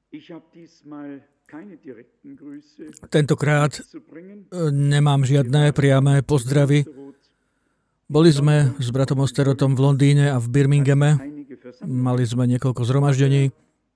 Tentokrát nemám žiadne priame pozdravy. Boli sme s bratom Osterotom v Londýne a v Birminghame. Mali sme niekoľko zhromaždení,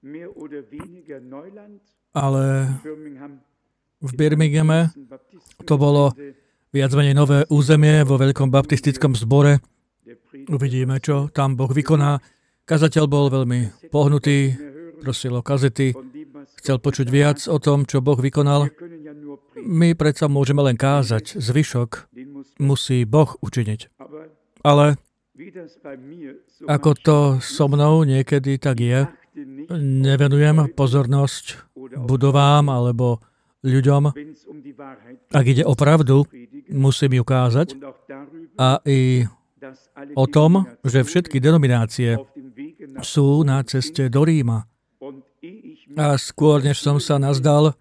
ale v Birminghame to bolo viac menej nové územie vo veľkom baptistickom zbore. Uvidíme, čo tam Boh vykoná. Kazateľ bol veľmi pohnutý, prosil o kazety, chcel počuť viac o tom, čo Boh vykonal. My predsa môžeme len kázať, zvyšok musí Boh učiniť. Ale ako to so mnou niekedy tak je, nevenujem pozornosť budovám alebo ľuďom. Ak ide o pravdu, musím ju kázať a i o tom, že všetky denominácie sú na ceste do Ríma. A skôr, než som sa nazdal,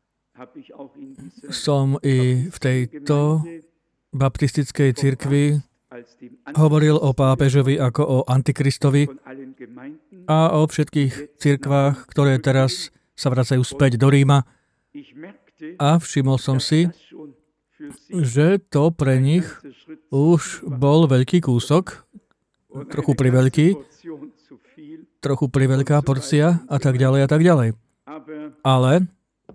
som i v tejto baptistickej cirkvi hovoril o pápežovi ako o antikristovi a o všetkých cirkvách, ktoré teraz sa vracajú späť do Ríma. A všimol som si, že to pre nich už bol veľký kúsok, trochu priveľký, trochu priveľká porcia a tak ďalej a tak ďalej. Ale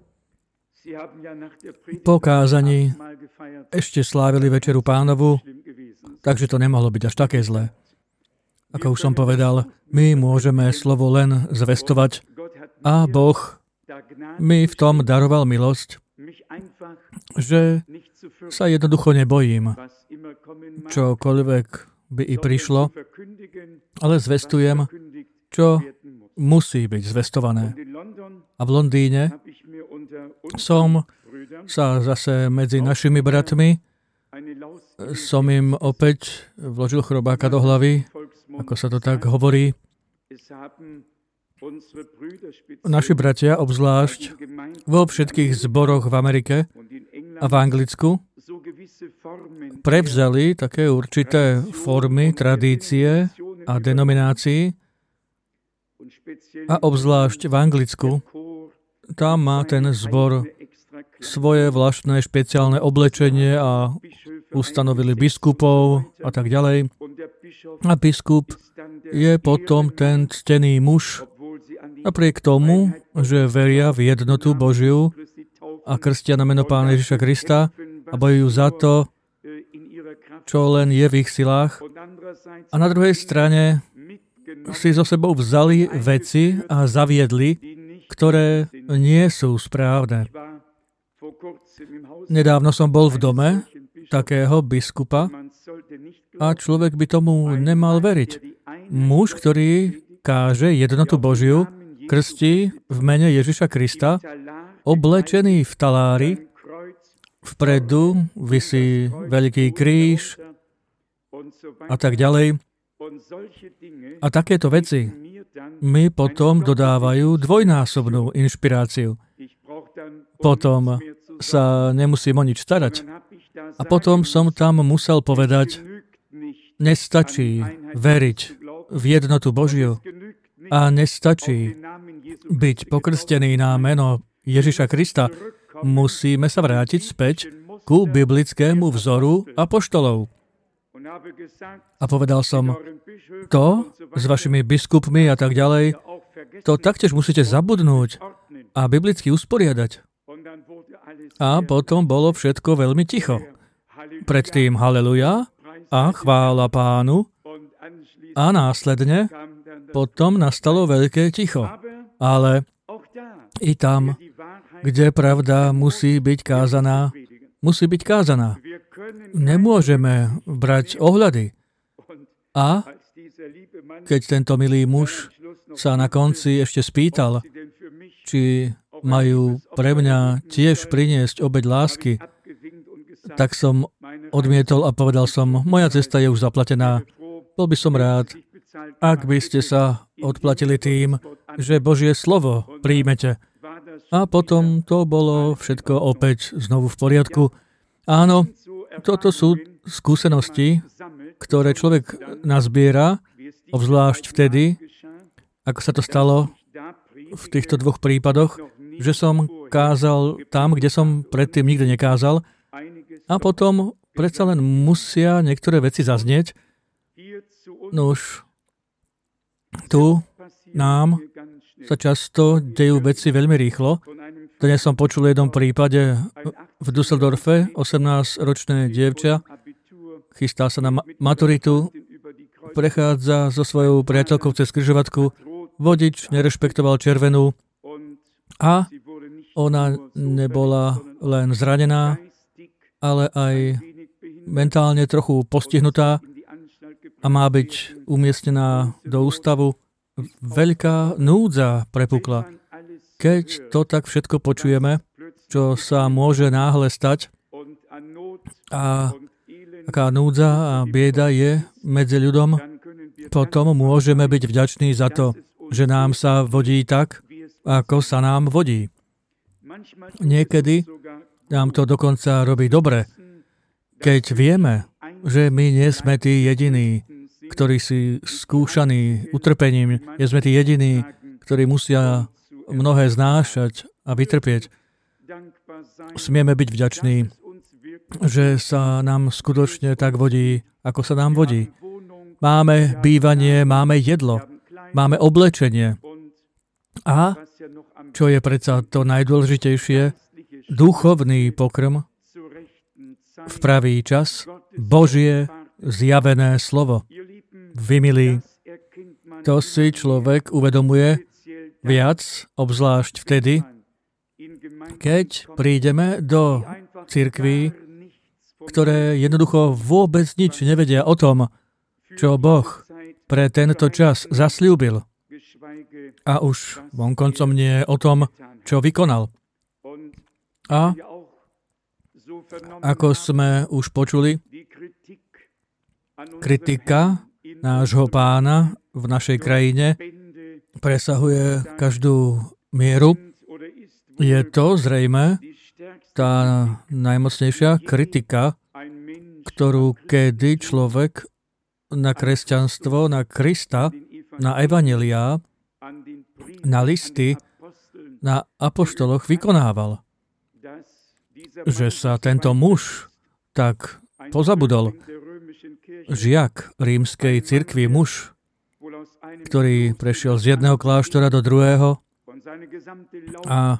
po kázaní ešte slávili Večeru Pánovu, takže to nemohlo byť až také zlé. Ako už som povedal, my môžeme slovo len zvestovať a Boh mi v tom daroval milosť, že sa jednoducho nebojím, čokoľvek by i prišlo, ale zvestujem, čo musí byť zvestované. A v Londýne som sa zase medzi našimi bratmi, som im opäť vložil chrobáka do hlavy, ako sa to tak hovorí. Naši bratia, obzvlášť vo všetkých zboroch v Amerike a v Anglicku, prevzali také určité formy, tradície a denominácií a obzvlášť v Anglicku, tam má ten zbor svoje vlastné špeciálne oblečenie a ustanovili biskupov a tak ďalej. A biskup je potom ten ctený muž, napriek tomu, že veria v jednotu Božiu a krstia na meno Pána Ježiša Krista a bojujú za to, čo len je v ich silách. A na druhej strane si so sebou vzali veci a zaviedli, ktoré nie sú správne. Nedávno som bol v dome takého biskupa a človek by tomu nemal veriť. Muž, ktorý káže jednotu Božiu, krstí v mene Ježiša Krista, oblečený v talári, vpredu visí veľký kríž a tak ďalej. A takéto veci mi potom dodávajú dvojnásobnú inšpiráciu. Potom sa nemusím o nič starať. A potom som tam musel povedať, nestačí veriť v jednotu Božiu a nestačí byť pokrstený na meno Ježiša Krista. Musíme sa vrátiť späť ku biblickému vzoru apoštolov. A povedal som, to s vašimi biskupmi a tak ďalej, to taktiež musíte zabudnúť a biblicky usporiadať. A potom bolo všetko veľmi ticho. Predtým haleluja a chvála Pánu a následne potom nastalo veľké ticho. Ale i tam, kde pravda musí byť kázaná, musí byť kázaná. Nemôžeme brať ohľady. A keď tento milý muž sa na konci ešte spýtal, či majú pre mňa tiež priniesť obeť lásky, tak som odmietol a povedal som, moja cesta je už zaplatená. Bol by som rád, ak by ste sa odplatili tým, že Božie slovo príjmete. A potom to bolo všetko opäť znovu v poriadku. Áno, toto sú skúsenosti, ktoré človek nazbiera, obzvlášť vtedy, ako sa to stalo v týchto dvoch prípadoch, že som kázal tam, kde som predtým nikdy nekázal a potom predsa len musia niektoré veci zaznieť. No už tu nám sa často dejú veci veľmi rýchlo. Dnes som počul v jednom prípade v Düsseldorfe 18-ročné dievča, chystá sa na maturitu, prechádza so svojou priateľkou cez križovatku, vodič nerešpektoval červenú a ona nebola len zranená, ale aj mentálne trochu postihnutá a má byť umiestnená do ústavu. Veľká núdza prepukla. Keď to tak všetko počujeme, čo sa môže náhle stať a aká núdza a bieda je medzi ľuďom, potom môžeme byť vďační za to, že nám sa vodí tak, ako sa nám vodí. Niekedy nám to dokonca robí dobre, keď vieme, že my nie sme tí jediní, ktorí si skúšaní utrpením, nie sme tí jediní, ktorí musia mnohé znášať a vytrpieť. Smieme byť vďační, že sa nám skutočne tak vodí, ako sa nám vodí. Máme bývanie, máme jedlo, máme oblečenie. A, čo je predsa to najdôležitejšie, duchovný pokrm v pravý čas, Božie zjavené slovo. Vy, milí, to si človek uvedomuje viac, obzvlášť vtedy, keď prídeme do cirkví, ktoré jednoducho vôbec nič nevedia o tom, čo Boh pre tento čas zasľúbil. A už vonkoncom nie o tom, čo vykonal. A ako sme už počuli, kritika nášho Pána v našej krajine presahuje každú mieru. Je to zrejme tá najmocnejšia kritika, ktorú kedy človek na kresťanstvo, na Krista, na evanjeliá, na listy, na apoštoloch vykonával. Že sa tento muž tak pozabudol, žiak rímskej cirkvi, muž, ktorý prešiel z jedného kláštora do druhého a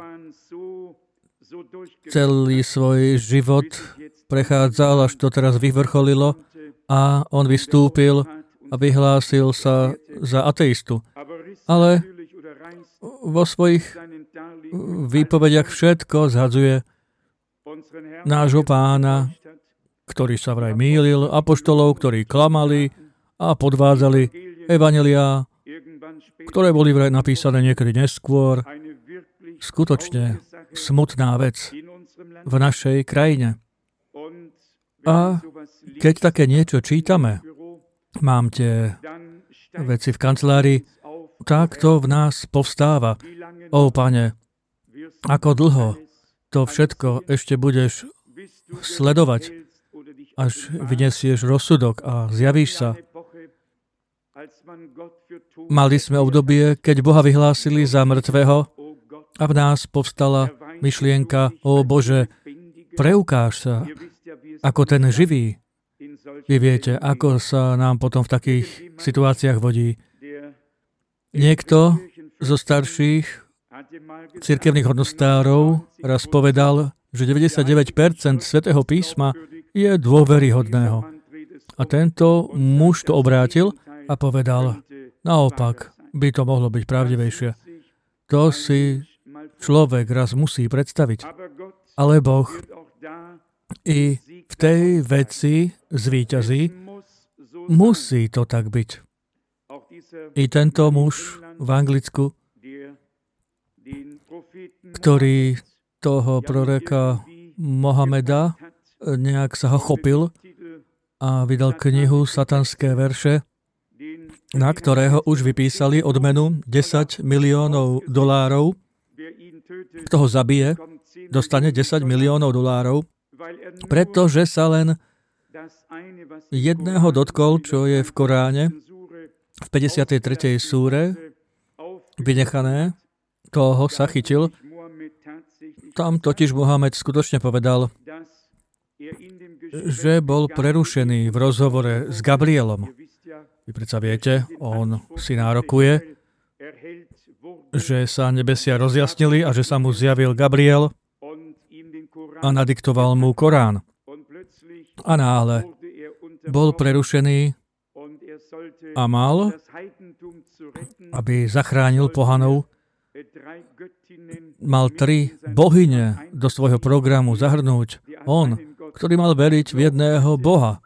celý svoj život prechádzal, až to teraz vyvrcholilo a on vystúpil a vyhlásil sa za ateistu. Ale vo svojich výpovediach všetko zhadzuje nášho Pána, ktorý sa vraj mýlil, apoštolov, ktorí klamali a podvádzali, evanjeliá, ktoré boli vraj napísané niekedy neskôr. Skutočne smutná vec v našej krajine. A keď také niečo čítame, mám tie veci v kancelárii, tak to v nás povstáva. Ó, Pane, ako dlho to všetko ešte budeš sledovať, až vynesieš rozsudok a zjavíš sa. Mali sme obdobie, keď Boha vyhlásili za mŕtvého a v nás povstala myšlienka, ó Bože, preukáž sa ako ten živý. Vy viete, ako sa nám potom v takých situáciách vodí. Niekto zo starších cirkevných hodnostárov raz povedal, že 99% Svätého písma je dôveryhodného. A tento muž to obrátil a povedal, naopak, by to mohlo byť pravdivejšie. To si človek raz musí predstaviť. Ale Boh i v tej veci zvíťazí, musí to tak byť. I tento muž v Anglicku, ktorý toho proroka Mohameda nejak sa ho chopil a vydal knihu Satanské verše, na ktorého už vypísali odmenu $10 miliónov. Kto ho zabije, dostane $10 miliónov, pretože sa len jedného dotkol, čo je v Koráne, v 53. súre, vynechané, toho sa chytil. Tam totiž Mohamed skutočne povedal, že bol prerušený v rozhovore s Gabrielom. Vy predsa viete, on si nárokuje, že sa nebesia rozjasnili a že sa mu zjavil Gabriel a nadiktoval mu Korán. A náhle bol prerušený a mal, aby zachránil pohanov, mal 3 bohyne do svojho programu zahrnúť. On, ktorý mal veriť v jedného Boha.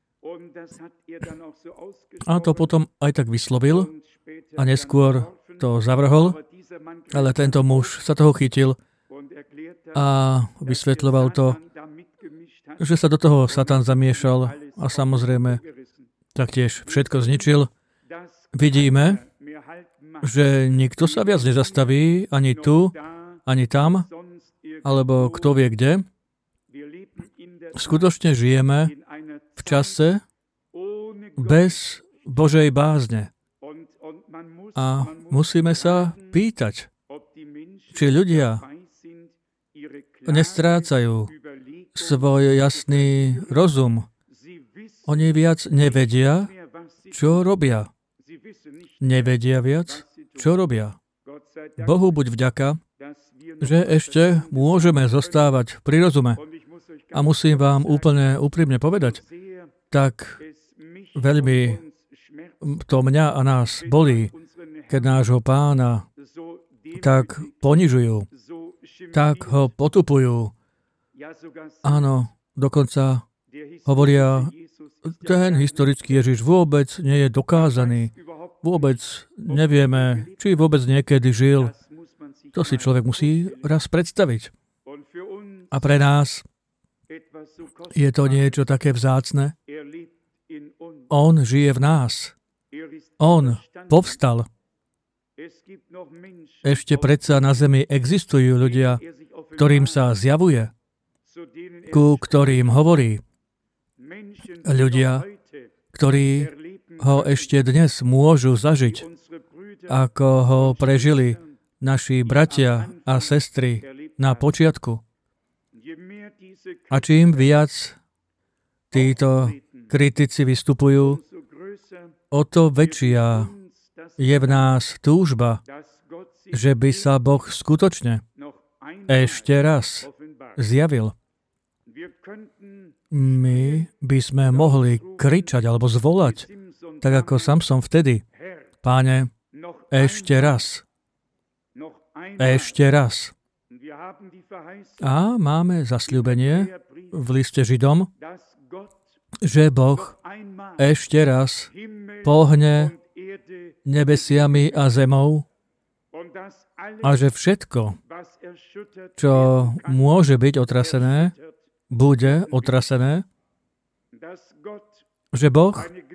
A to potom aj tak vyslovil a neskôr to zavrhol, ale tento muž sa toho chytil a vysvetľoval to, že sa do toho Satan zamiešal a samozrejme taktiež všetko zničil. Vidíme, že nikto sa viac nezastaví ani tu, ani tam, alebo kto vie kde. Skutočne žijeme v čase bez Božej bázne. A musíme sa pýtať, či ľudia nestrácajú svoj jasný rozum. Oni viac nevedia, čo robia. Nevedia viac, čo robia. Bohu buď vďaka, že ešte môžeme zostávať pri rozume. A musím vám úplne úprimne povedať, tak veľmi to mňa a nás bolí, keď nášho Pána tak ponižujú, tak ho potupujú. Áno, dokonca hovoria, ten historický Ježiš vôbec nie je dokázaný. Vôbec nevieme, či vôbec niekedy žil. To si človek musí raz predstaviť. A pre nás je to niečo také vzácne. On žije v nás. On povstal. Ešte predsa na zemi existujú ľudia, ktorým sa zjavuje, ku ktorým hovorí. Ľudia, ktorí ho ešte dnes môžu zažiť, ako ho prežili naši bratia a sestry na počiatku. A čím viac títo kritici vystupujú, o to väčšia je v nás túžba, že by sa Boh skutočne ešte raz zjavil. My by sme mohli kričať alebo zvolať, tak ako Samson vtedy. Páne, ešte raz. Ešte raz. A máme zasľúbenie v liste Židom, že Boh ešte raz pohne nebesiami a zemou a že všetko, čo môže byť otrasené, bude otrasené, že Boh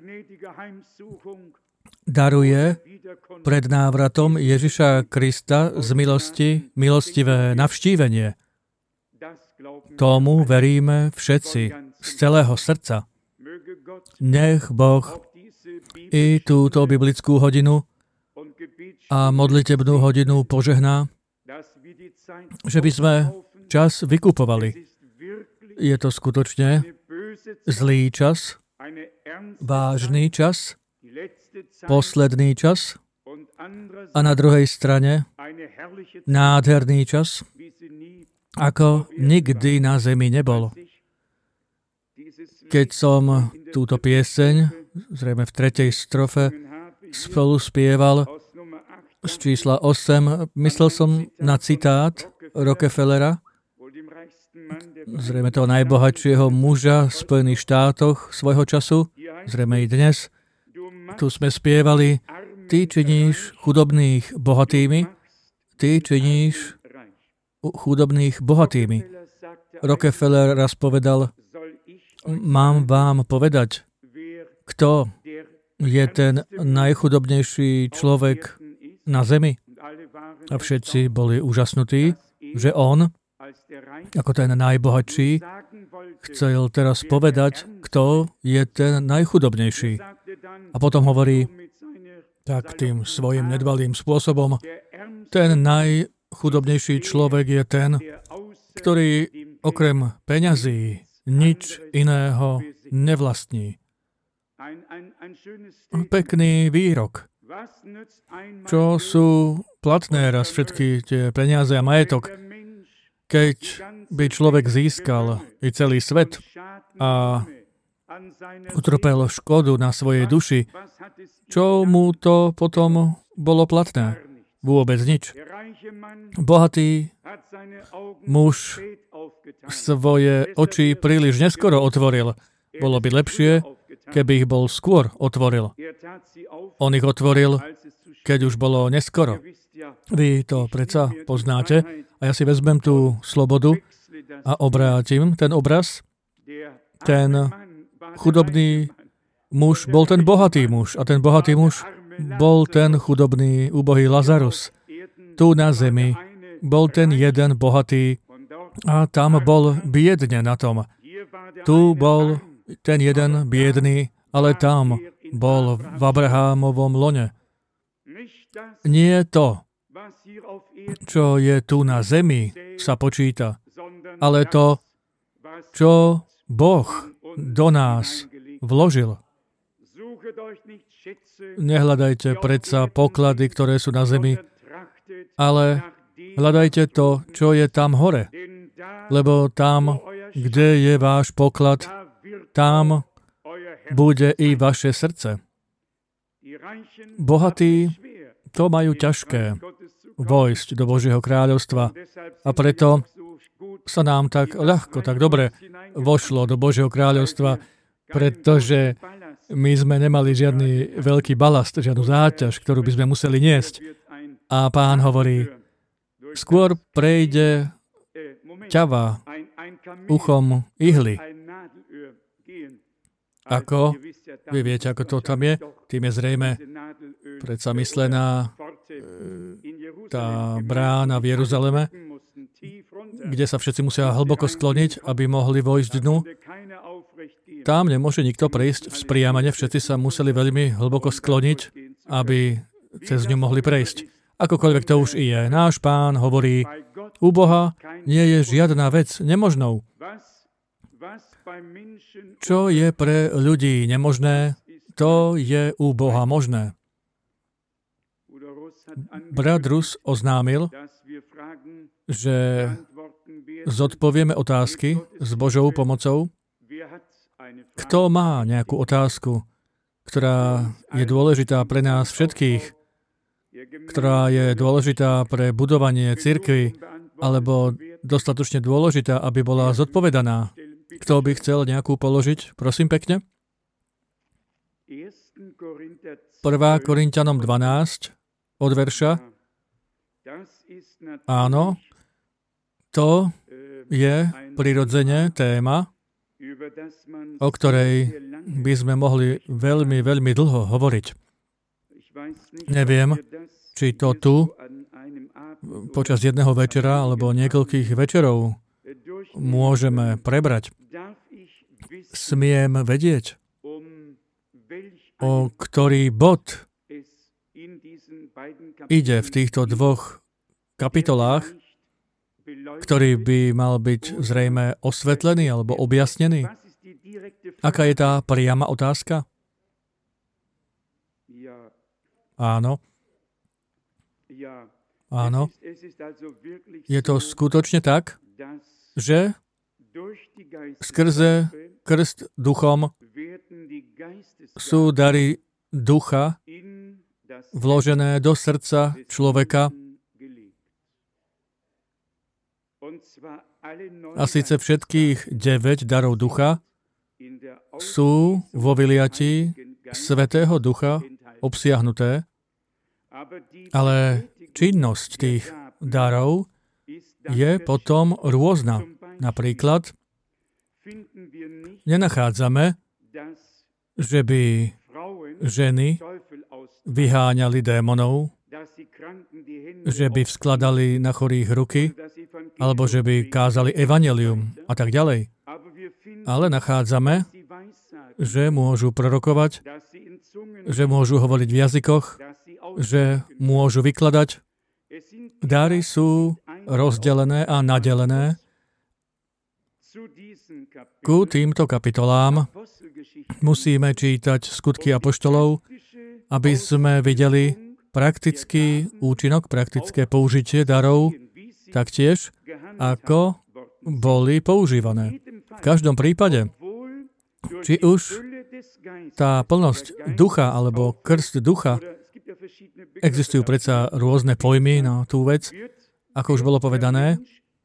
daruje pred návratom Ježiša Krista z milosti milostivé navštívenie. Tomu veríme všetci z celého srdca. Nech Boh i túto biblickú hodinu a modlitebnú hodinu požehná, že by sme čas vykupovali. Je to skutočne zlý čas, vážny čas, posledný čas a na druhej strane nádherný čas, ako nikdy na zemi nebol. Keď som túto pieseň, zrejme v 3. strofe, spolu spieval z čísla 8, myslel som na citát Rockefellera, zrejme toho najbohatšieho muža v Spojených štátoch svojho času, zrejme i dnes. Tu sme spievali, ty činíš chudobných bohatými, ty činíš chudobných bohatými. Rockefeller raz povedal, mám vám povedať, kto je ten najchudobnejší človek na zemi. A všetci boli úžasnutí, že on, ako ten najbohatší, chcel teraz povedať, kto je ten najchudobnejší. A potom hovorí tak tým svojim nedbalým spôsobom, Ten najchudobnejší človek je ten, ktorý okrem peňazí nič iného nevlastní. Pekný výrok. Čo sú platné raz všetky tie peniaze a majetok, keď by človek získal i celý svet a utrpel škodu na svojej duši, čo mu to potom bolo platné? Vôbec nič. Bohatý muž svoje oči príliš neskoro otvoril. Bolo by lepšie, keby ich bol skôr otvoril. On ich otvoril, keď už bolo neskoro. Vy to predsa poznáte a ja si vezmem tú slobodu a obrátim ten obraz. Ten chudobný muž bol ten bohatý muž a ten bohatý muž bol ten chudobný, úbohý Lazarus. Tu na zemi bol ten jeden bohatý a tam bol biedne na tom. Tu bol ten jeden biedný, ale tam bol v Abrahámovom lone. Nie to, čo je tu na zemi, sa počíta, ale to, čo Boh do nás vložil. Nehľadajte predsa poklady, ktoré sú na zemi, ale hľadajte to, čo je tam hore. Lebo tam, kde je váš poklad, tam bude i vaše srdce. Bohatí to majú ťažké vojsť do Božieho kráľovstva a preto sa nám tak ľahko, tak dobre vošlo do Božieho kráľovstva, pretože my sme nemali žiadny veľký balast, žiadnu záťaž, ktorú by sme museli niesť. A Pán hovorí, skôr prejde ťava uchom ihly. Ako? Vy viete, ako to tam je? Tým je zrejme predsa myslená tá brána v Jeruzaleme, kde sa všetci musia hlboko skloniť, aby mohli vojsť dnu. Tam nemôže nikto prejsť vzpriamene, všetci sa museli veľmi hlboko skloniť, aby cez ňu mohli prejsť. Akokoľvek to už i je. Náš Pán hovorí, u Boha nie je žiadna vec nemožnou. Čo je pre ľudí nemožné, to je u Boha možné. Brat Rus oznámil, že zodpovieme otázky s Božou pomocou. Kto má nejakú otázku, ktorá je dôležitá pre nás všetkých, ktorá je dôležitá pre budovanie cirkvi, alebo dostatočne dôležitá, aby bola zodpovedaná? Kto by chcel nejakú položiť? Prosím pekne. 1. Korinťanom 12, od verša. Áno, to je prirodzene téma, o ktorej by sme mohli veľmi, veľmi dlho hovoriť. Neviem, či to tu počas jedného večera alebo niekoľkých večerov môžeme prebrať. Smiem vedieť, o ktorý bod ide v týchto dvoch kapitolách, ktorý by mal byť zrejme osvetlený alebo objasnený? Aká je tá priama otázka? Áno. Áno. Je to skutočne tak, že skrze krst duchom sú dary ducha vložené do srdca človeka. A síce všetkých 9 darov ducha sú vo vyliatí Svätého Ducha obsiahnuté, ale činnosť tých darov je potom rôzna. Napríklad, nenachádzame, že by ženy vyháňali démonov, že by vskladali na chorých ruky, alebo že by kázali evanjelium a tak ďalej. Ale nachádzame, že môžu prorokovať, že môžu hovoriť v jazykoch, že môžu vykladať. dary sú rozdelené a nadelené ku týmto kapitolám. Musíme čítať skutky apoštolov, aby sme videli praktický účinok, praktické použitie darov, taktiež ako boli používané. V každom prípade, či už tá plnosť ducha alebo krst ducha, existujú predsa rôzne pojmy na tú vec, ako už bolo povedané.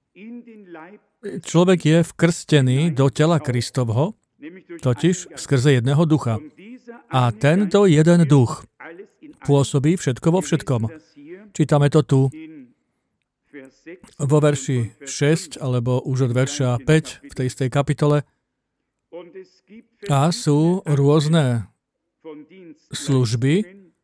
Človek je vkrstený do tela Kristovho, totiž skrze jedného ducha. A tento jeden duch pôsobí všetko vo všetkom. Čítame to tu vo verši 6, alebo už od verša 5 v tej istej kapitole. A sú rôzne služby,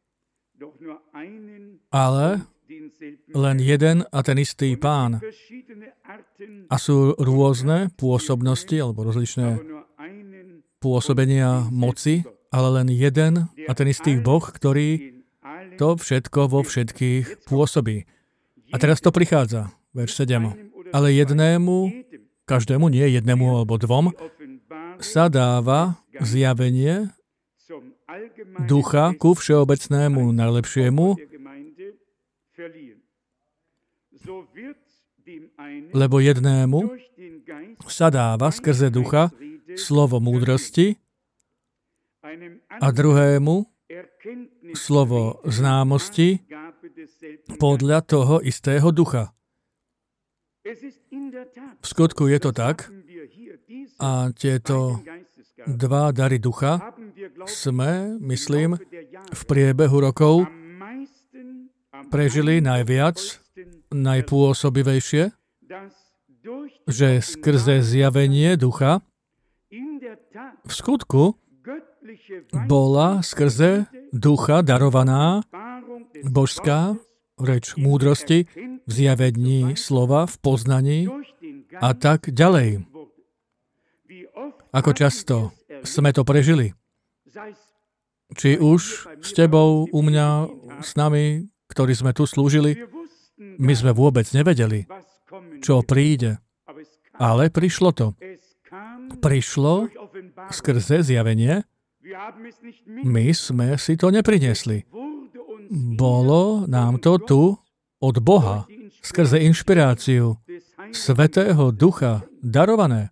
ale len jeden a ten istý Pán. A sú rôzne pôsobnosti, alebo rozličné pôsobenia moci, ale len jeden a ten istý Boh, ktorý to všetko vo všetkých pôsobí. A teraz to prichádza, verš 7. Ale jednému, každému, nie jednému alebo dvom, sa dáva zjavenie ducha ku všeobecnému najlepšiemu, lebo jednému sa dáva skrze ducha slovo múdrosti a druhému slovo známosti podľa toho istého ducha. V skutku je to tak a tieto dva dary ducha sme, myslím, v priebehu rokov prežili najviac, najpôsobivejšie, že skrze zjavenie ducha v skutku bola skrze ducha darovaná božská reč múdrosti, v zjavení slova, v poznaní a tak ďalej. Ako často sme to prežili. Či už s tebou, u mňa, s nami, ktorí sme tu slúžili, my sme vôbec nevedeli, čo príde. Ale prišlo to. Prišlo skrze zjavenie. My sme si to nepriniesli. Bolo nám to tu od Boha, skrze inšpiráciu Svätého Ducha darované.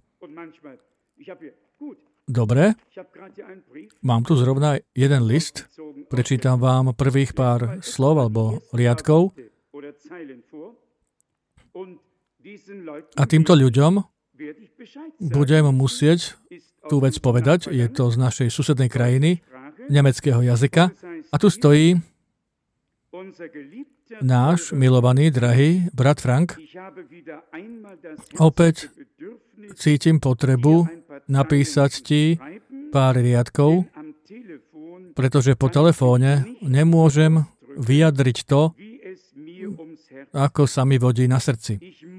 Dobre, mám tu zrovna jeden list, prečítam vám prvých pár slov alebo riadkov a týmto ľuďom budem musieť tú vec povedať. Je to z našej susednej krajiny, nemeckého jazyka. A tu stojí náš milovaný, drahý brat Frank. Opäť cítim potrebu napísať ti pár riadkov, pretože po telefóne nemôžem vyjadriť to, ako sa mi vodí na srdci.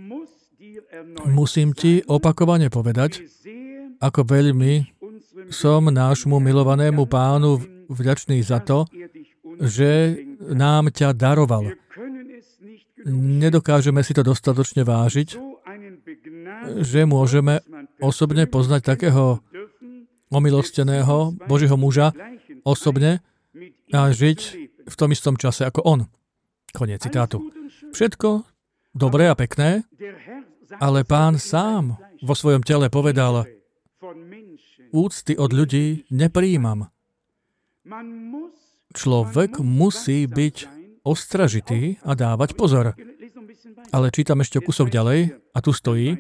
Musím ti opakovane povedať, ako veľmi som nášmu milovanému Pánu vďačný za to, že nám ťa daroval. Nedokážeme si to dostatočne vážiť, že môžeme osobne poznať takého omilosteného Božieho muža osobne a žiť v tom istom čase ako on. Koniec citátu. Všetko dobré a pekné, ale Pán sám vo svojom tele povedal, úcty od ľudí neprijímam. Človek musí byť ostražitý a dávať pozor. Ale čítam ešte kúsok ďalej a tu stojí.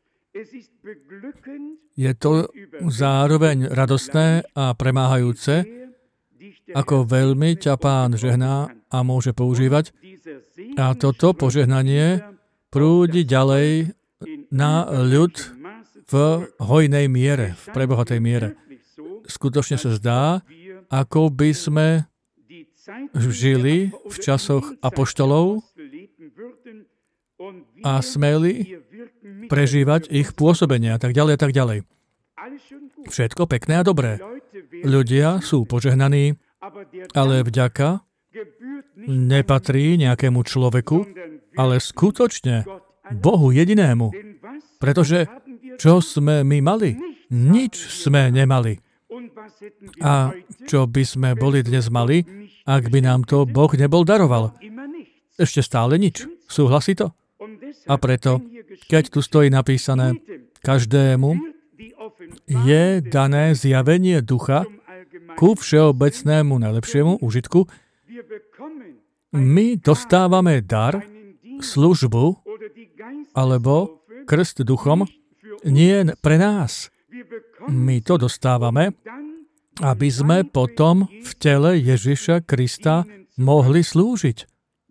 Je to zároveň radostné a premáhajúce, ako veľmi ťa Pán žehná a môže používať. A toto požehnanie prúdi ďalej na ľud v hojnej miere, v prebohatej miere. Skutočne sa zdá, ako by sme žili v časoch apoštolov a smeli prežívať ich pôsobenie a tak ďalej a tak ďalej. Všetko pekné a dobré. Ľudia sú požehnaní, ale vďaka nepatrí nejakému človeku, ale skutočne Bohu jedinému. Pretože čo sme my mali? Nič sme nemali. A čo by sme boli dnes mali, ak by nám to Boh nebol daroval? Ešte stále nič. Súhlasí to? A preto, keď tu stojí napísané, každému je dané zjavenie ducha ku všeobecnému najlepšiemu užitku, my dostávame dar, službu alebo krst duchom nie pre nás. My to dostávame, aby sme potom v tele Ježiša Krista mohli slúžiť.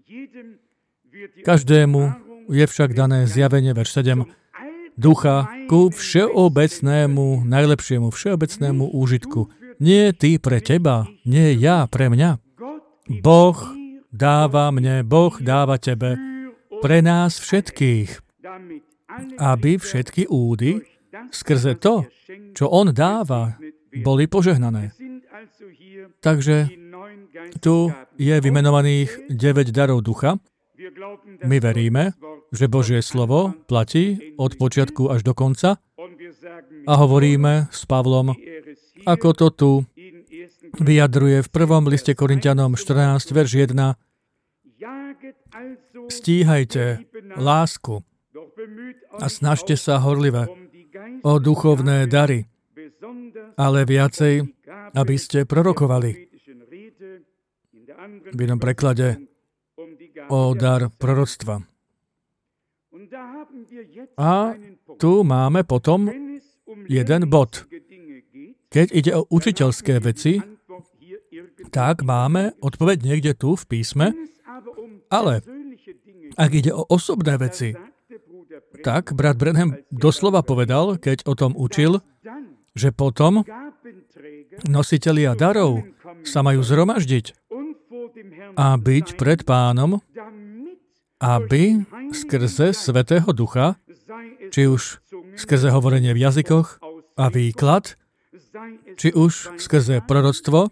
Každému je však dané zjavenie, verš 7, ducha ku všeobecnému, najlepšiemu všeobecnému úžitku. Nie ty pre teba, nie ja pre mňa. Boh dáva mne, Boh dáva tebe, pre nás všetkých, aby všetky údy skrze to, čo on dáva, boli požehnané. Takže tu je vymenovaných 9 darov ducha. My veríme, že Božie slovo platí od počiatku až do konca a hovoríme s Pavlom, ako to tu vyjadruje v 1. liste Korinťanom 14, verš 1. Stíhajte lásku a snažte sa horlive o duchovné dary, ale viacej, aby ste prorokovali. V inom preklade o dar proroctva. A tu máme potom jeden bod. Keď ide o učiteľské veci, tak máme odpoveď niekde tu v písme, ale ak ide o osobné veci, tak brat Branham doslova povedal, keď o tom učil, že potom nositelia darov sa majú zhromaždiť a byť pred Pánom, aby skrze Svätého Ducha, či už skrze hovorenie v jazykoch a výklad, či už skrze proroctvo,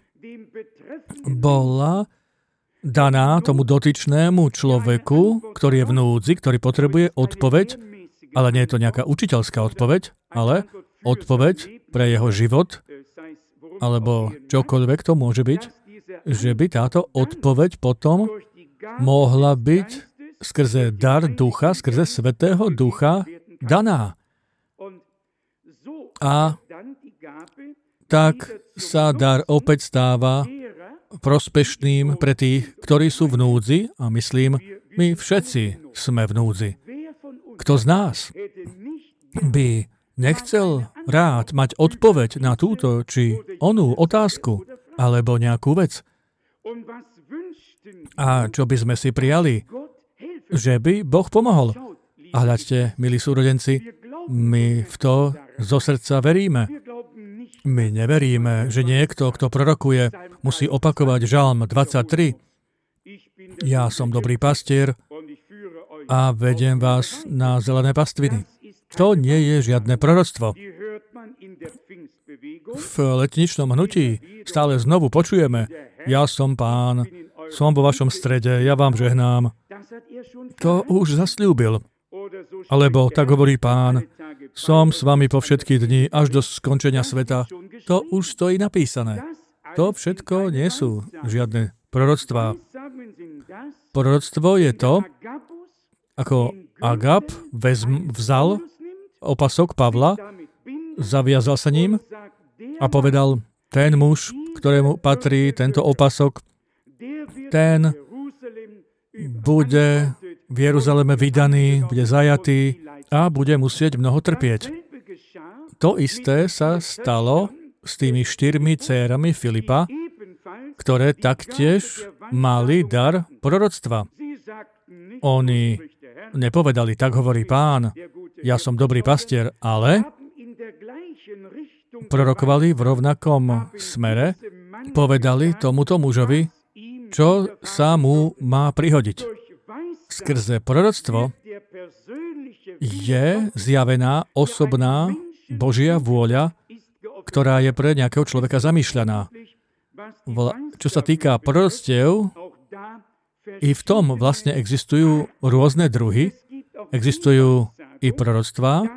bola daná tomu dotyčnému človeku, ktorý je v núdzi, ktorý potrebuje odpoveď, ale nie je to nejaká učiteľská odpoveď, ale odpoveď pre jeho život, alebo čokoľvek to môže byť, že by táto odpoveď potom mohla byť skrze dar ducha, skrze Svätého Ducha daná. A tak sa dar opäť stáva prospešným pre tých, ktorí sú v núdzi, a myslím, my všetci sme v núdzi. Kto z nás by nechcel rád mať odpoveď na túto či onú otázku alebo nejakú vec? A čo by sme si prijali? Že by Boh pomohol. A hľadte, milí súrodenci, my v to zo srdca veríme. My neveríme, že niekto, kto prorokuje, musí opakovať Žalm 23. Ja som dobrý pastier a vediem vás na zelené pastviny. To nie je žiadne proroctvo. V letničnom hnutí stále znovu počujeme, ja som Pán, som vo vašom strede, ja vám žehnám. To už zasľúbil. Alebo tak hovorí Pán, som s vami po všetky dni až do skončenia sveta. To už stojí napísané. To všetko nie sú žiadne proroctvá. Proroctvo je to, ako Agap vzal opasok Pavla, zaviazal sa ním a povedal, ten muž, ktorému patrí tento opasok, ten bude v Jeruzaleme vydaný, bude zajatý a bude musieť mnoho trpieť. To isté sa stalo s tými 4 dcérami Filipa, ktoré taktiež mali dar proroctva. Oni nepovedali, tak hovorí Pán, ja som dobrý pastier, ale prorokovali v rovnakom smere, povedali tomuto mužovi, čo sa mu má prihodiť. Skrze proroctvo je zjavená osobná Božia vôľa, ktorá je pre nejakého človeka zamýšľaná. Čo sa týka proroctiev, I v tom vlastne existujú rôzne druhy, existujú i proroctvá,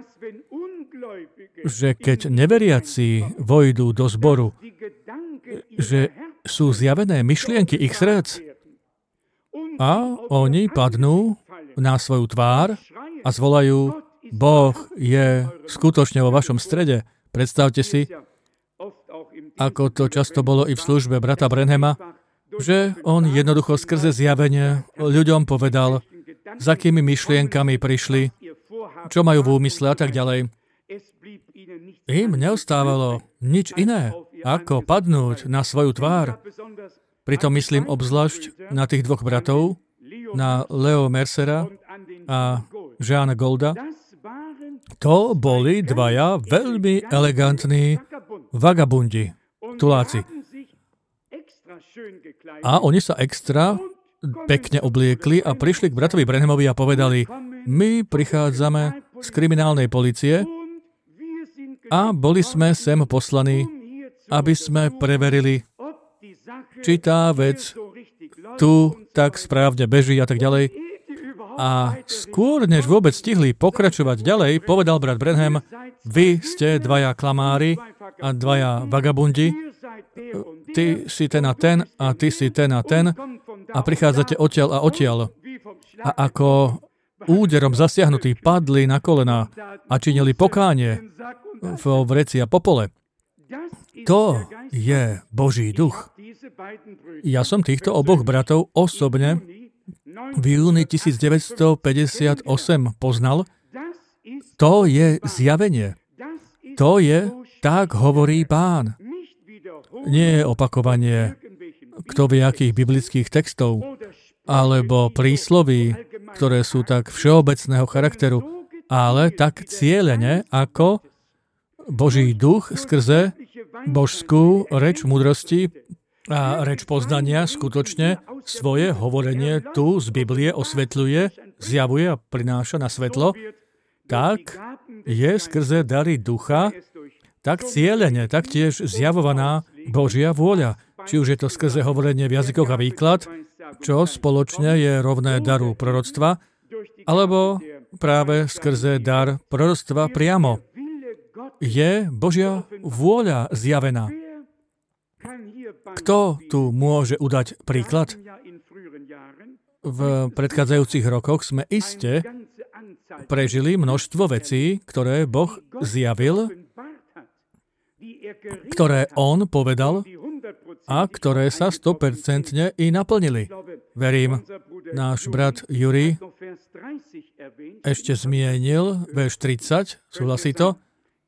že keď neveriaci vojdú do zboru, že sú zjavené myšlienky ich srdc a oni padnú na svoju tvár a zvolajú: Boh je skutočne vo vašom strede. Predstavte si, ako to často bolo i v službe brata Branhama, že on jednoducho skrze zjavenie ľuďom povedal, s akými myšlienkami prišli, čo majú v úmysle a tak ďalej. Im neostávalo nič iné, ako padnúť na svoju tvár. Pritom myslím obzvlášť na tých dvoch bratov, na Leo Mercera a Jeana Golda. To boli dvaja veľmi elegantní vagabundi, tuláci. A oni sa extra pekne obliekli a prišli k bratovi Branhamovi a povedali: my prichádzame z kriminálnej polície a boli sme sem poslaní, aby sme preverili, či tá vec tu tak správne beží a tak ďalej. A skôr, než vôbec stihli pokračovať ďalej, povedal brat Branham: vy ste dvaja klamári a dvaja vagabundi, ty si ten a ty si ten a ten a prichádzate odtiaľ a odtiaľ. A ako úderom zasiahnutí padli na kolená a činili pokánie vo vreci a popole. To je Boží duch. Ja som týchto oboch bratov osobne v júni 1958 poznal. To je zjavenie. To je tak hovorí Pán. Nie je opakovanie kto vie akých biblických textov, alebo prísloví, ktoré sú tak všeobecného charakteru, ale tak cielene, ako Boží duch skrze božskú reč múdrosti a reč poznania skutočne svoje hovorenie tu z Biblie osvetľuje, zjavuje a prináša na svetlo, tak je skrze dary ducha tak cielene, taktiež zjavovaná Božia vôľa. Či už je to skrze hovorenie v jazykoch a výklad, čo spoločne je rovné daru proroctva, alebo práve skrze dar proroctva priamo. Je Božia vôľa zjavená. Kto tu môže udať príklad? V predchádzajúcich rokoch sme iste prežili množstvo vecí, ktoré Boh zjavil, ktoré On povedal a ktoré sa 100% i naplnili. Verím, náš brat Juri ešte zmienil verš 30, súhlasí to?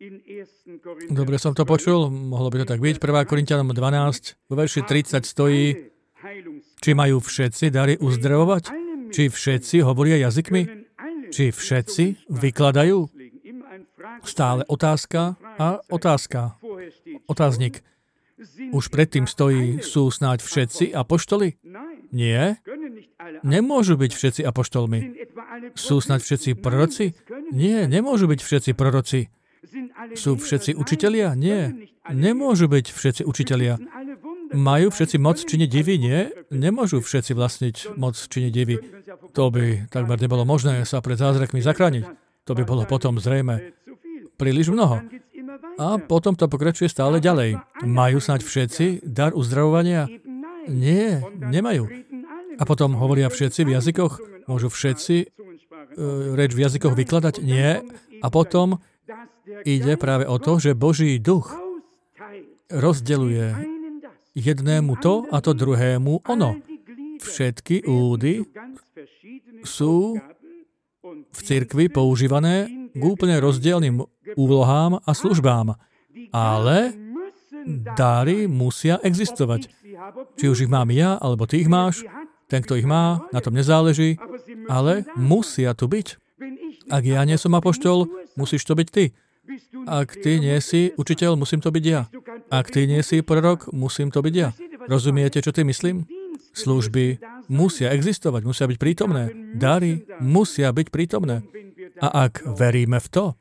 Dobre som to počul, mohlo by to tak byť. 1. Korinťanom 12, vo verši 30 stojí: či majú všetci dary uzdravovať? Či všetci hovoria jazykmi? Či všetci vykladajú? Stále otázka a otázka. Otáznik. Už predtým stojí: sú snáď všetci apoštoli? Nie. Nemôžu byť všetci apoštolmi. Sú snáď všetci proroci? Nie, nemôžu byť všetci proroci. Sú všetci učitelia? Nie. Nemôžu byť všetci učitelia. Majú všetci moc činiť divy? Nie. Nemôžu všetci vlastniť moc činiť divy. To by takmer nebolo možné sa pred zázrakmi zachrániť. To by bolo potom zrejme príliš mnoho. A potom to pokračuje stále ďalej. Majú snáď všetci dar uzdravovania? Nie, nemajú. A potom hovoria všetci v jazykoch? Môžu všetci reč v jazykoch vykladať? Nie. A potom ide práve o to, že Boží duch rozdeľuje jednému to a to druhému ono. Všetky údy sú v cirkvi používané k úplne rozdielnym úlohám a službám. Ale dary musia existovať. Či už ich mám ja, alebo ty ich máš, ten, kto ich má, na tom nezáleží, ale musia tu byť. Ak ja nie som apoštol, musíš to byť ty. Ak ty nie si učiteľ, musím to byť ja. Ak ty nie si prorok, musím to byť ja. Rozumiete, čo ty myslím? Služby musia existovať, musia byť prítomné. Dary musia byť prítomné. A ak veríme v to,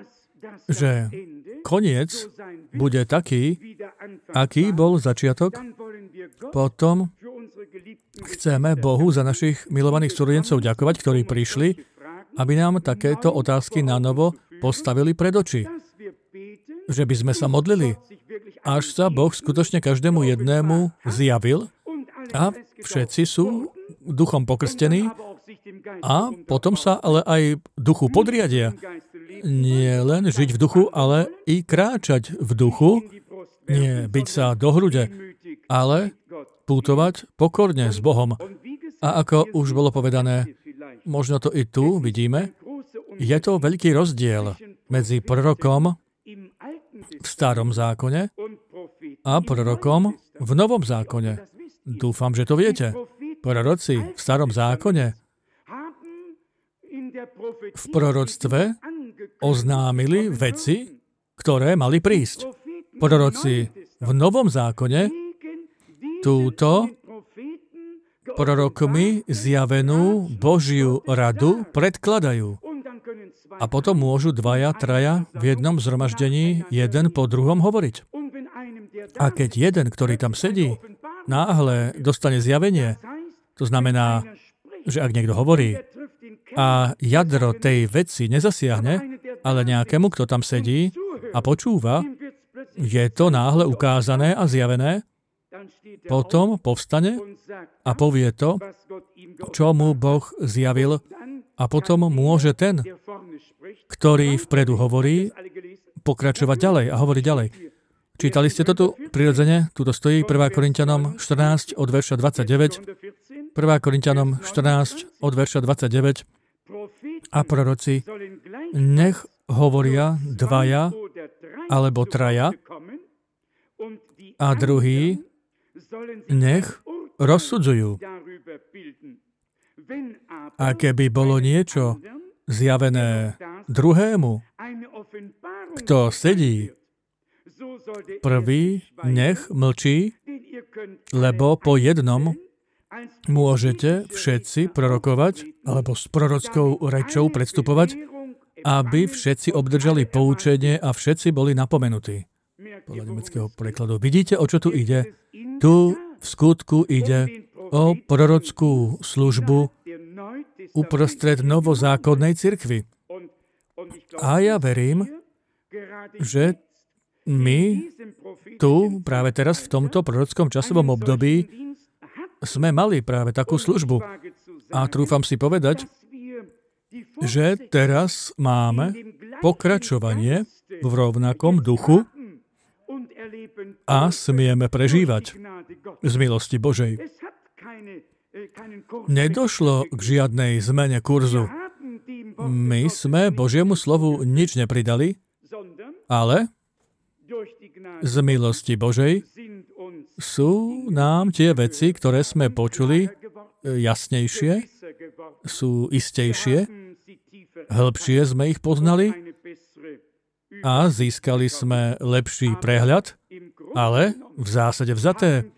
že koniec bude taký, aký bol začiatok, potom Chceme Bohu za našich milovaných súrodencov ďakovať, ktorí prišli, aby nám takéto otázky na novo postavili pred oči. Že by sme sa modlili, až sa Boh skutočne každému jednému zjavil a všetci sú duchom pokrstení a potom sa ale aj duchu podriadia. Nie len žiť v duchu, ale i kráčať v duchu, nie byť sa do hrude, ale putovať pokorne s Bohom. A ako už bolo povedané, možno to i tu vidíme, je to veľký rozdiel medzi prorokom v starom zákone a prorokom v novom zákone. Dúfam, že to viete. Proroci v starom zákone v proroctve oznámili veci, ktoré mali prísť. Proroci v novom zákone túto prorokmi zjavenú Božiu radu predkladajú. A potom môžu dvaja, traja v jednom zhromaždení jeden po druhom hovoriť. A keď jeden, ktorý tam sedí, náhle dostane zjavenie, to znamená, že ak niekto hovorí a jadro tej veci nezasiahne, ale nejakému, kto tam sedí a počúva, je to náhle ukázané a zjavené, potom povstane a povie to, čo mu Boh zjavil, a potom môže ten, ktorý vpredu hovorí, pokračovať ďalej a hovoriť ďalej. Čítali ste to tu prirodzene? Tuto stojí 1. Korinťanom 14 od verša 29. 1. Korinťanom 14 od verša 29. A proroci, nech hovoria dvaja alebo traja a druhý nech rozsudzujú. A keby bolo niečo zjavené druhému, kto sedí, prvý nech mlčí, lebo po jednom môžete všetci prorokovať, alebo s prorockou rečou predstupovať, aby všetci obdržali poučenie a všetci boli napomenutí. Podľa nemeckého prekladu. Vidíte, o čo tu ide? Tu v skutku ide o prorockú službu uprostred novozákonnej cirkvi. A ja verím, že my tu, práve teraz v tomto prorockom časovom období, sme mali práve takú službu. A trúfam si povedať, že teraz máme pokračovanie v rovnakom duchu a smieme prežívať z milosti Božej. Nedošlo k žiadnej zmene kurzu. My sme Božiemu slovu nič nepridali, ale z milosti Božej sú nám tie veci, ktoré sme počuli, jasnejšie, sú istejšie, hĺbšie sme ich poznali a získali sme lepší prehľad, ale v zásade vzaté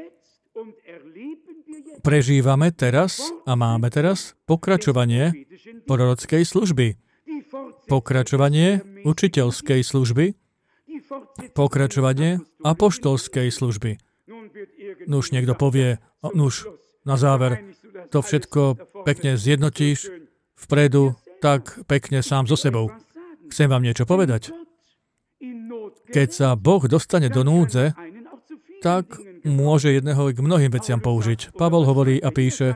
prežívame teraz a máme teraz pokračovanie prorockej služby, pokračovanie učiteľskej služby, pokračovanie apoštolskej služby. Nuž niekto povie, nuž na záver, to všetko pekne zjednotíš vpredu, tak pekne sám so sebou. Chcem vám niečo povedať. Keď sa Boh dostane do núdze, tak môže jedného k mnohým veciam použiť. Pavol hovorí a píše,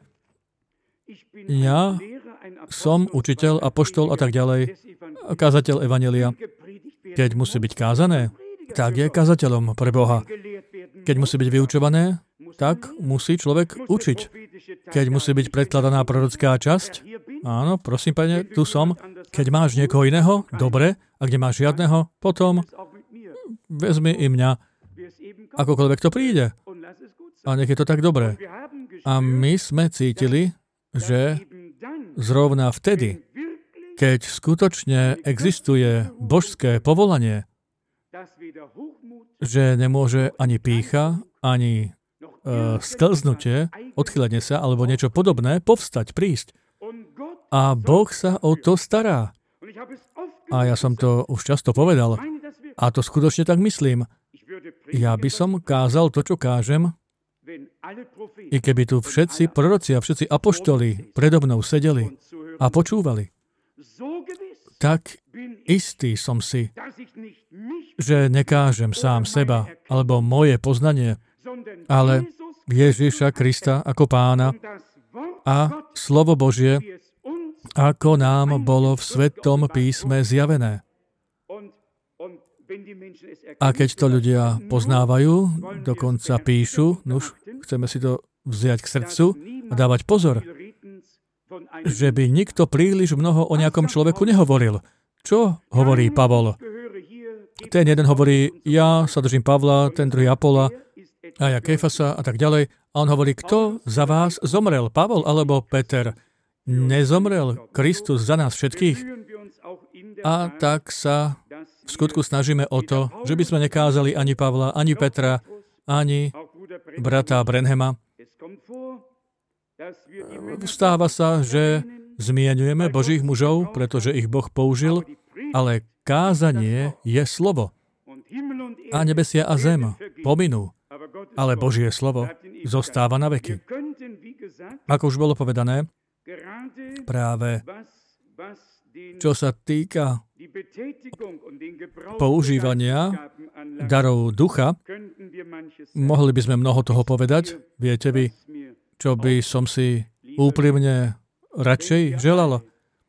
ja som učiteľ, apoštol a tak ďalej, kázateľ evanjelia. Keď musí byť kázané, tak je kazateľom pre Boha. Keď musí byť vyučované, tak musí človek učiť. Keď musí byť predkladaná prorocká časť, áno, prosím, pane, tu som. Keď máš niekoho iného, dobre, a kde máš žiadneho, potom vezmi i mňa, akokoľvek to príde. A nech je to tak dobré. A my sme cítili, že zrovna vtedy, keď skutočne existuje božské povolanie, že nemôže ani pýcha, ani sklznutie, odchýlenie sa, alebo niečo podobné, povstať, prísť. A Boh sa o to stará. A ja som to už často povedal. A to skutočne tak myslím. Ja by som kázal to, čo kážem, I keby tu všetci proroci a všetci apoštoli predo mnou sedeli a počúvali, tak istý som si, že nekážem sám seba alebo moje poznanie, ale Ježiša Krista ako Pána a slovo Božie, ako nám bolo v Svetom písme zjavené. A keď to ľudia poznávajú, dokonca píšu, nuž, chceme si to vziať k srdcu a dávať pozor, že by nikto príliš mnoho o nejakom človeku nehovoril. Čo hovorí Pavol? Ten jeden hovorí, ja sa držím Pavla, ten druhý Apola, a ja Kéfasa a tak ďalej. A on hovorí, kto za vás zomrel, Pavol alebo Peter? Nezomrel Kristus za nás všetkých? A tak sa v skutku snažíme o to, že by sme nekázali ani Pavla, ani Petra, ani brata Branhama. Stáva sa, že zmieňujeme Božích mužov, pretože ich Boh použil, ale kázanie je slovo. A nebesia a zem pominú, ale Božie slovo zostáva na veky. Ako už bolo povedané, práve čo sa týka používania darov ducha, mohli by sme mnoho toho povedať. Viete vy, čo by som si úprimne radšej želal?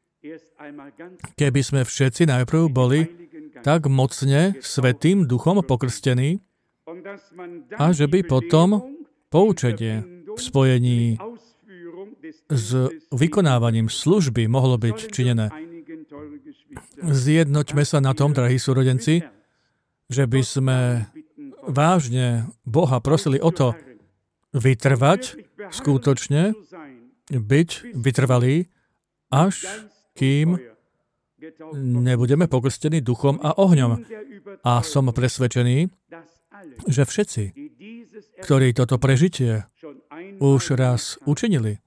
Keby sme všetci najprv boli tak mocne Svätým Duchom pokrstení a že by potom poučenie v spojení s vykonávaním služby mohlo byť činené. Zjednoťme sa na tom, drahí súrodenci, že by sme vážne Boha prosili o to vytrvať, skutočne byť vytrvalí, až kým nebudeme pokrstení duchom a ohňom. A som presvedčený, že všetci, ktorí toto prežitie už raz učinili,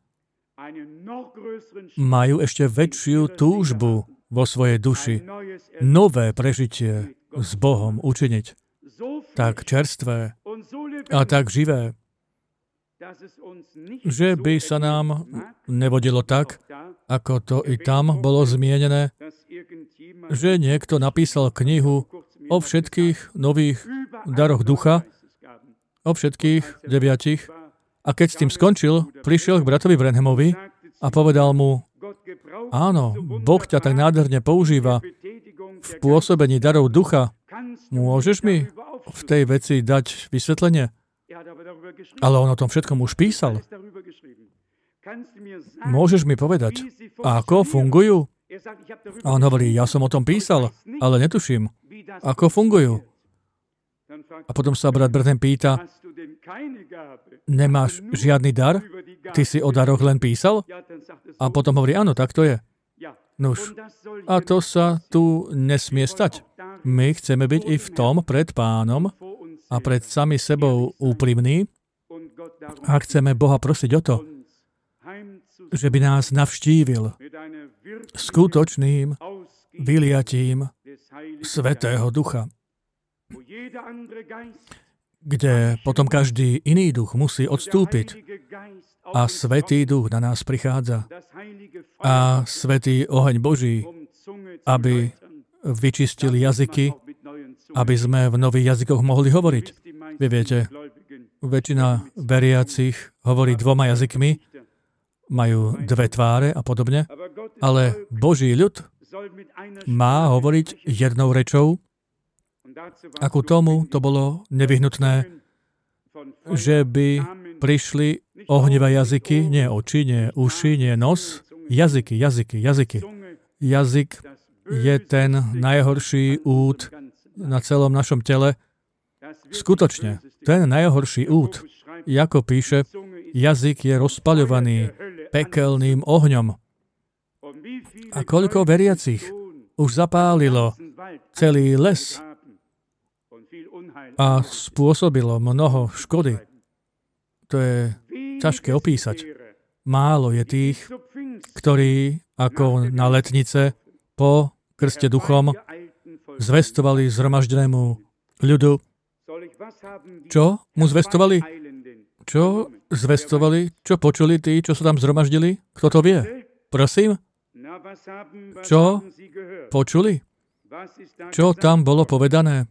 majú ešte väčšiu túžbu vo svojej duši nové prežitie s Bohom učiniť. Tak čerstvé a tak živé, že by sa nám nevodilo tak, ako to i tam bolo zmienené, že niekto napísal knihu o všetkých nových daroch ducha, o všetkých 9. A keď s tým skončil, prišiel k bratovi Branhamovi a povedal mu, áno, Boh ťa tak nádherne používa v pôsobení darov ducha. Môžeš mi v tej veci dať vysvetlenie? Ale on o tom všetkom už písal. Môžeš mi povedať, ako fungujú? A on hovorí, ja som o tom písal, ale netuším, ako fungujú. A potom sa brat Branham pýta, nemáš žiadny dar? Ty si o daroch len písal? A potom hovorí, áno, tak to je. Nuž, a to sa tu nesmie stať. My chceme byť i v tom pred Pánom a pred sami sebou úprimní a chceme Boha prosiť o to, že by nás navštívil skutočným vyliatím Svätého Ducha, kde potom každý iný duch musí odstúpiť a Svätý Duch na nás prichádza a Svätý oheň Boží, aby vyčistil jazyky, aby sme v nových jazykoch mohli hovoriť. Vy viete, väčšina veriacich hovorí 2 jazykmi, majú 2 tváre a podobne, ale Boží ľud má hovoriť jednou rečou, a ku tomu to bolo nevyhnutné, že by prišli ohnivé jazyky, nie oči, nie uši, nie nos, jazyky. Jazyk je ten najhorší úd na celom našom tele. Skutočne, ten najhorší úd, ako píše, jazyk je rozpaľovaný pekelným ohňom. A koľko veriacich už zapálilo celý les a spôsobilo mnoho škody. To je ťažké opísať. Málo je tých, ktorí ako na letnice po krste duchom zvestovali zhromaždenému ľudu. Čo mu zvestovali? Čo zvestovali, čo počuli tí, čo sa tam zhromaždili? Kto to vie? Prosím? Čo počuli? Čo tam bolo povedané?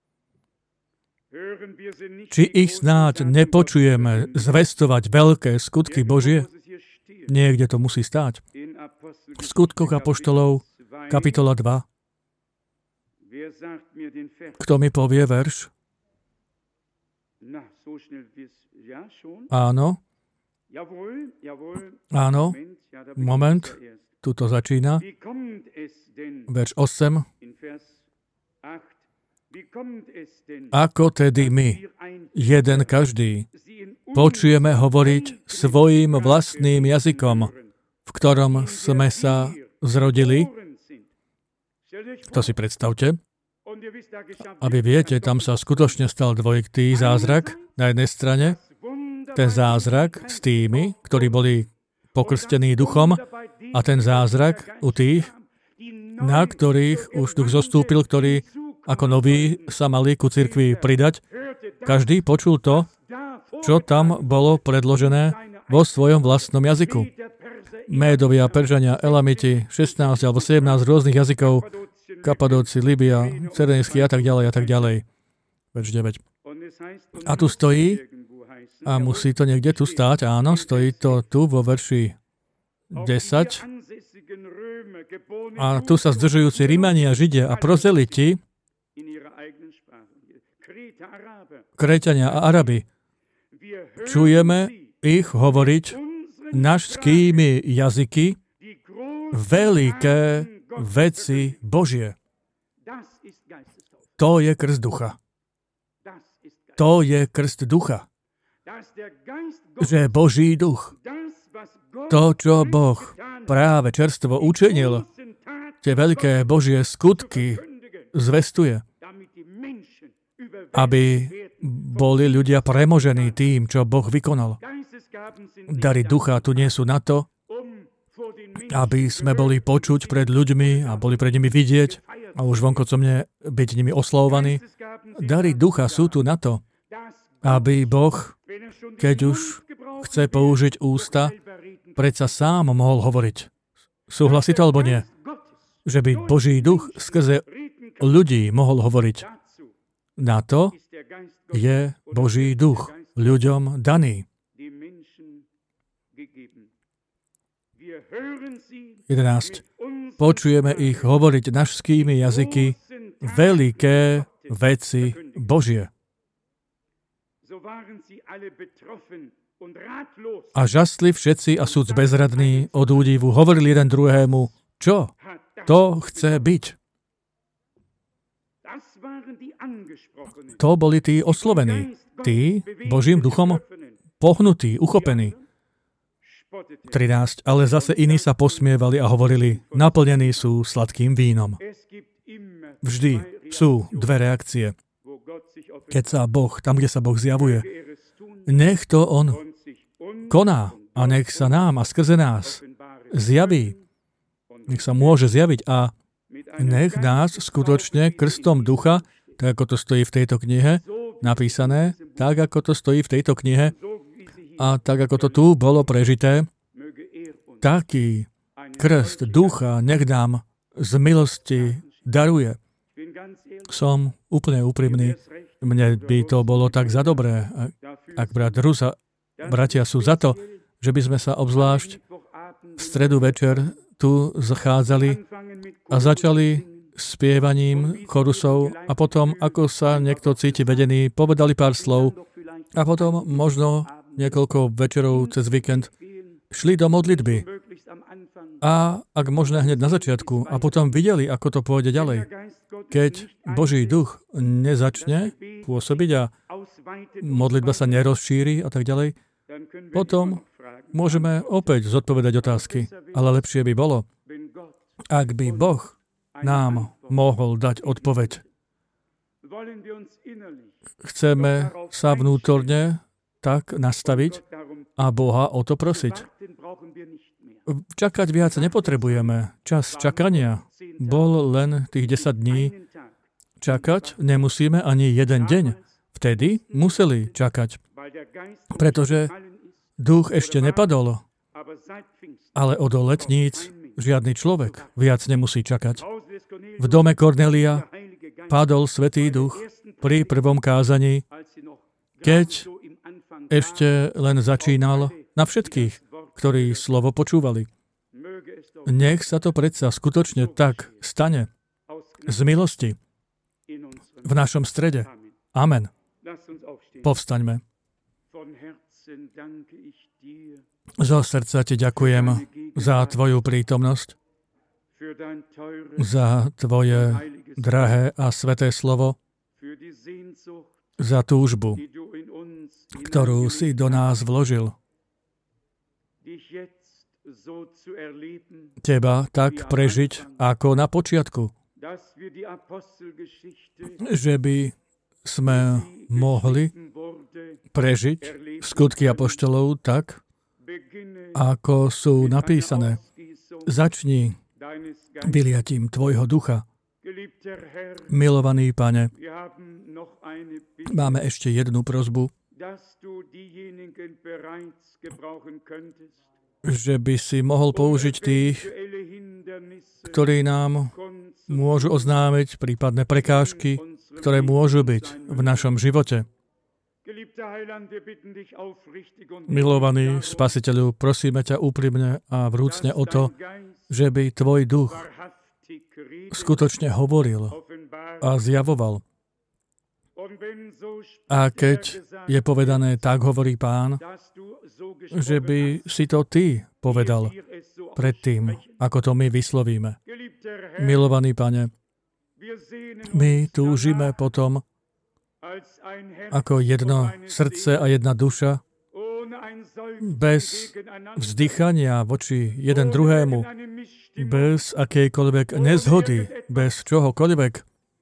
Či ich snáď nepočujeme zvestovať veľké skutky Božie? Niekde to musí stáť. V Skutkoch apoštolov, kapitola 2. Kto mi povie verš? Áno. Áno. Moment. Tuto začína. Verš 8. Ako tedy my, jeden každý, počujeme hovoriť svojím vlastným jazykom, v ktorom sme sa zrodili? To si predstavte. A vy viete, tam sa skutočne stal dvojitý zázrak na jednej strane. Ten zázrak s tými, ktorí boli pokrstení duchom, a ten zázrak u tých, na ktorých už duch zostúpil, ktorí ako noví sa mali ku cirkvi pridať. Každý počul to, čo tam bolo predložené vo svojom vlastnom jazyku. Médovia, Peržania, Elamiti, 16 alebo 17 rôznych jazykov, Kapadóci, Libia, Cyrenejský a tak ďalej. Verš 9. A tu stojí, a musí to niekde tu stáť, áno, stojí to tu vo verši 10. A tu sa zdržujúci Rimania, Židia a prozeliti, Kréťania a Arabi, čujeme ich hovoriť našskými jazyky veľké veci Božie. To je krst ducha. To je krst ducha. Že Boží duch, to, čo Boh práve čerstvo učinil, tie veľké Božie skutky zvestuje, aby boli ľudia premožení tým, čo Boh vykonal. Dary ducha tu nie sú na to, aby sme boli počuť pred ľuďmi a boli pred nimi vidieť a už vonkocomne byť nimi oslavovaní. Dary ducha sú tu na to, aby Boh, keď už chce použiť ústa, predsa sám mohol hovoriť. Súhlasí to alebo nie? Že by Boží duch skrze ľudí mohol hovoriť. Na to je Boží duch ľuďom daný. 11. Počujeme ich hovoriť našskými jazyky veľké veci Božie. A žasli všetci a súd bezradní od údivu hovorili jeden druhému, čo to chce byť. To boli tí oslovení, tí Božím duchom pohnutí, uchopení. 13. Ale zase iní sa posmievali a hovorili, naplnení sú sladkým vínom. Vždy sú dve reakcie. Keď sa Boh, tam, kde sa Boh zjavuje, nech to On koná a nech sa nám a skrze nás zjaví. Nech sa môže zjaviť a nech nás skutočne krstom ducha, tak ako to stojí v tejto knihe, napísané, tak ako to stojí v tejto knihe a tak ako to tu bolo prežité, taký krst ducha nech nám z milosti daruje. Som úplne úprimný. Mne by to bolo tak za dobré, ak brat Rusa, bratia sú za to, že by sme sa obzvlášť v stredu večer tu zachádzali a začali spievaním chorusov a potom, ako sa niekto cíti vedený, povedali pár slov a potom možno niekoľko večerov cez víkend šli do modlitby a ak možné hneď na začiatku a potom videli, ako to pôjde ďalej. Keď Boží duch nezačne pôsobiť a modlitba sa nerozšíri a tak ďalej, potom môžeme opäť zodpovedať otázky. Ale lepšie by bolo, ak by Boh nám mohol dať odpoveď. Chceme sa vnútorne tak nastaviť a Boha o to prosiť. Čakať viac nepotrebujeme. Čas čakania bol len tých 10 dní. Čakať nemusíme ani jeden deň. Vtedy museli čakať. pretože duch ešte nepadol, ale od letníc žiadny človek viac nemusí čakať. V dome Kornélia padol Svätý Duch pri prvom kázaní, keď ešte len začínal na všetkých, ktorí slovo počúvali. Nech sa to predsa skutočne tak stane z milosti v našom strede. Amen. Povstaňme. Zo srdca ti ďakujem za tvoju prítomnosť, za tvoje drahé a sveté slovo, za túžbu, ktorú si do nás vložil. Teba tak prežiť ako na počiatku, že by sme mohli prežiť skutky apoštolov tak, ako sú napísané. Začni vyliatím tvojho ducha. Milovaný Pane, máme ešte jednu prosbu, že by si mohol použiť tých, ktorí nám môžu oznámiť prípadné prekážky, ktoré môžu byť v našom živote. Milovaný Spasiteľu, prosíme ťa úprimne a vrúcne o to, že by tvoj duch skutočne hovoril a zjavoval. A keď je povedané, tak hovorí Pán, že by si to ty povedal predtým, ako to my vyslovíme. Milovaný Pane, my túžime potom, ako jedno srdce a jedna duša, bez vzdychania voči jeden druhému, bez akejkoľvek nezhody, bez čohokoľvek,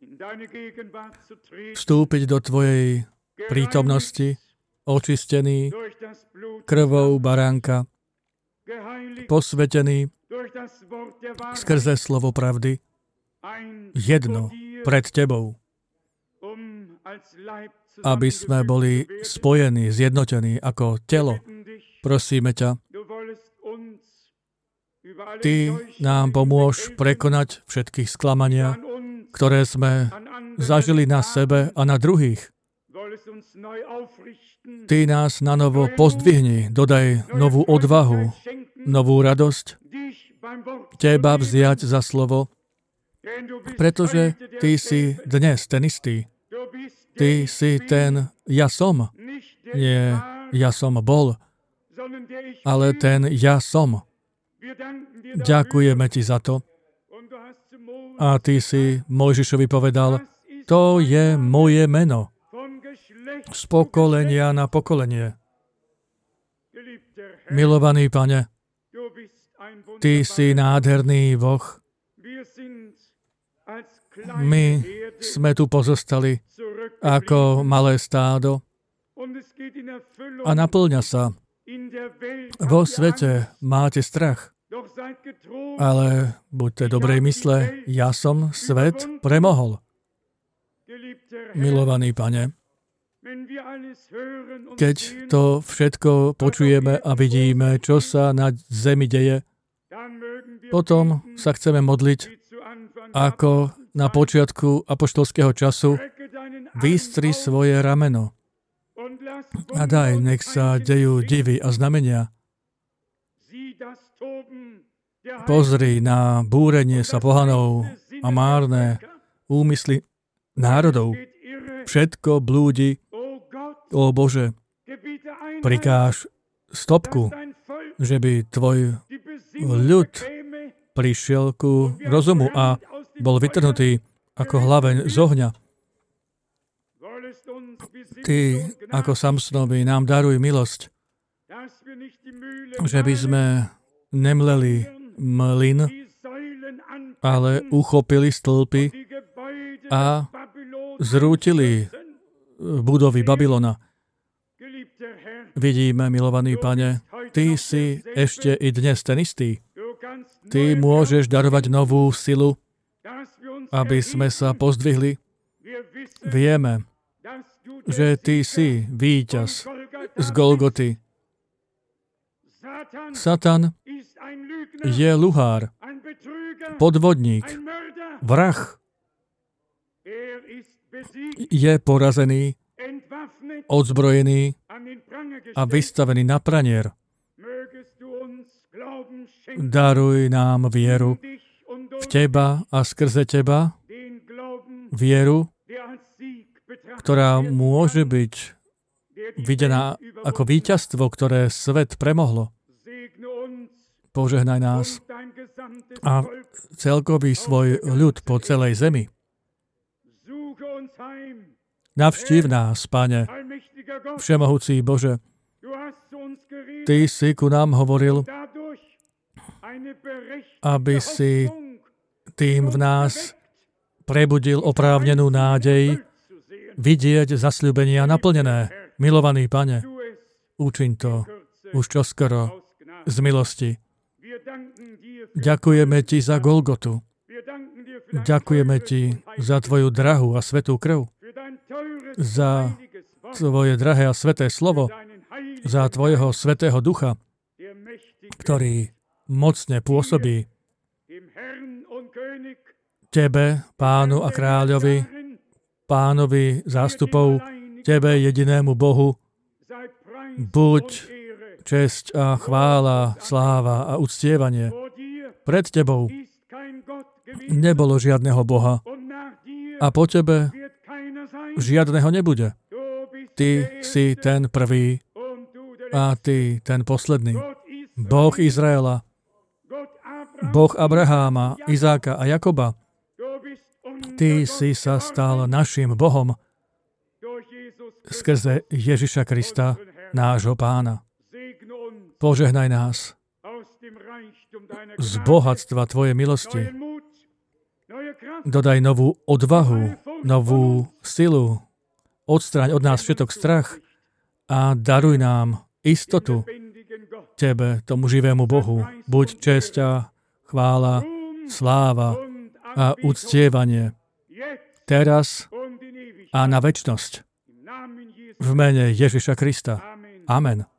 vstúpiť do tvojej prítomnosti, očistený krvou baránka, posvetený skrze slovo pravdy, jedno pred tebou, aby sme boli spojení, zjednotení ako telo. Prosíme ťa, ty nám pomôž prekonať všetky sklamania, ktoré sme zažili na sebe a na druhých. Ty nás na novo pozdvihni, dodaj novú odvahu, novú radosť, teba vziať za slovo, pretože ty si dnes ten istý. Ty si ten ja som. Nie ja som bol, ale ten ja som. Ďakujeme ti za to. A ty si Mojžišovi povedal, to je moje meno. Z pokolenia na pokolenie. Milovaný Pane, ty si nádherný Boh. My sme tu pozostali ako malé stádo a naplňa sa. Vo svete máte strach, ale buďte dobrej mysle, ja som svet premohol. Milovaný Pane, keď to všetko počujeme a vidíme, čo sa na zemi deje, potom sa chceme modliť, ako na počiatku apoštolského času, vystri svoje rameno a daj, nech sa dejú divy a znamenia. Pozri na búrenie sa pohanov a márne úmysly národov. Všetko blúdi. Ó Bože, prikáž stopku, že by tvoj ľud prišiel ku rozumu a bol vytrhnutý ako hlaveň z ohňa. Ty, ako Samsonovi, nám daruj milosť, že by sme nemleli mlyn, ale uchopili stĺpy a zrútili budovy Babylona. Vidíme, milovaný Pane, ty si ešte i dnes ten istý. Ty môžeš darovať novú silu, aby sme sa pozdvihli. Vieme, že ty si víťaz z Golgoty. Satan je luhár, podvodník, vrah. Je porazený, odzbrojený a vystavený na pranier. Daruj nám vieru v teba a skrze teba, vieru, ktorá môže byť videná ako víťazstvo, ktoré svet premohlo. Požehnaj nás a celkový svoj ľud po celej zemi. Navštív nás, Pane, všemohúci Bože. Ty si ku nám hovoril, aby si tým v nás prebudil oprávnenú nádej vidieť zasľúbenia naplnené. Milovaný Pane, učiň to už čoskoro z milosti. Ďakujeme Ti za Golgotu. Ďakujeme Ti za Tvoju drahú a svätú krv, za Tvoje drahé a sväté slovo, za Tvojho svätého ducha, ktorý mocne pôsobí Tebe, Pánu a Kráľovi, Pánovi zástupov, Tebe, jedinému Bohu, buď česť a chvála, sláva a uctievanie. Pred Tebou nebolo žiadneho Boha a po Tebe žiadneho nebude. Ty si ten prvý a Ty ten posledný. Boh Izraela, Boh Abraháma, Izáka a Jakoba. Ty si sa stal našim Bohom skrze Ježiša Krista, nášho Pána. Požehnaj nás z bohatstva Tvojej milosti. Dodaj novú odvahu, novú silu. Odstráň od nás všetok strach a daruj nám istotu Tebe, tomu živému Bohu. Buď česť a chvála, sláva a uctievanie teraz a na večnosť. V mene Ježiša Krista. Amen.